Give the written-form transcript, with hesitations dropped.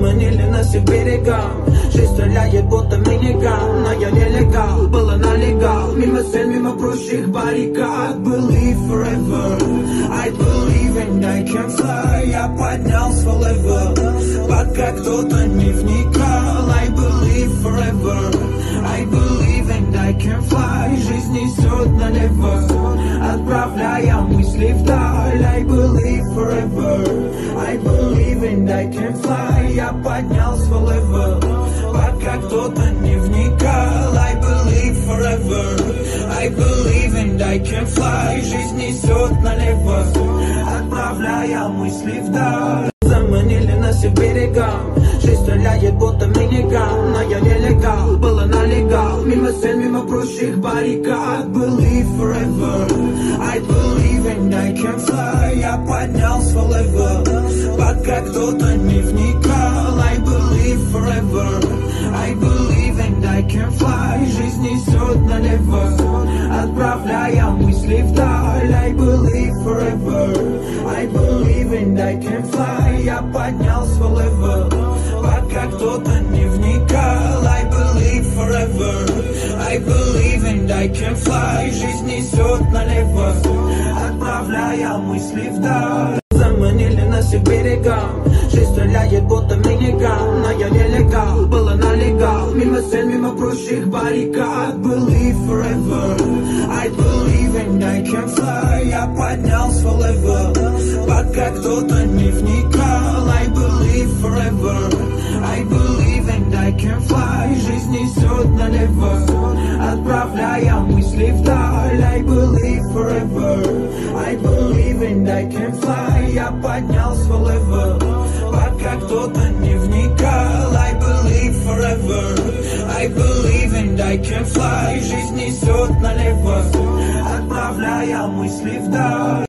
Заманили нас и берегам. Жизнь стреляет, будто миниган. Но я нелегал, было налегал. Мимо стен, мимо прочих баррикад. Believe forever, I believe and I can fly. Я поднялся forever, пока кто-то не вникал. I believe forever, I believe and I can fly. Жизнь несет налево, отправляя мысли вдаль. I believe forever, I believe and I can fly. Я поднялся forever, пока кто-то не вникал. I believe forever, I believe and I can fly. Жизнь несет налево, отправляя мысли вдаль. Заманили нас и берегам. Жизнь стреляет, будто миниган. Но я нелегал, было налегал. Мимо стен, мимо прочих баррикад. Believe forever, I believe and I can fly. Я поднялся forever, пока кто-то не вникал. I believe forever, I believe and I can fly. Жизнь несет налево, отправляя мысли вдаль. I believe forever, I believe and I can fly. Я поднялся forever, пока кто-то не вникал. I believe forever, I believe and I can fly. Жизнь несет налево, отправляя мысли вдаль. Заманили нас и берегам. Жизнь стреляет, будто миниган. Но я нелегал, было налегал. Мимо стен, мимо прочих баррикад. Believe forever, I believe and I can fly. Я поднялся forever, пока кто-то не вникал. I believe forever, I believe and I can fly. Жизнь несет налево, отправляя мысли вдаль. I believe forever, I believe and I can fly. Я поднялся forever, пока кто-то не вникал. I believe forever, I believe and I can fly. Жизнь несет налево, отправляя мысли вдаль.